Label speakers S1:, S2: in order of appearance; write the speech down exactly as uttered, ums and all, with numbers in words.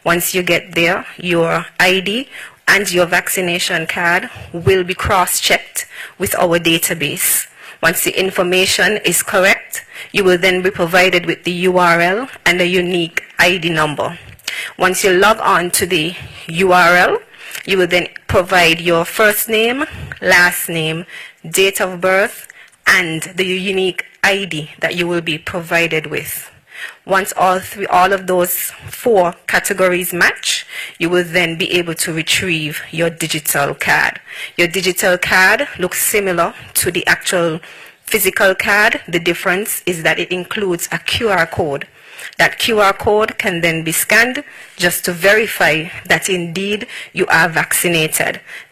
S1: Once you get there, your I D and your vaccination card will be cross-checked with our database. Once the information is correct, you will then be provided with the U R L and a unique I D number. Once you log on to the U R L, you will then provide your first name, last name, date of birth, and the unique I D that you will be provided with. Once all three, all of those four categories match, you will then be able to retrieve your digital card. Your digital card looks similar to the actual physical card. The difference is that it includes a Q R code. That Q R code can then be scanned just to verify that indeed you are vaccinated.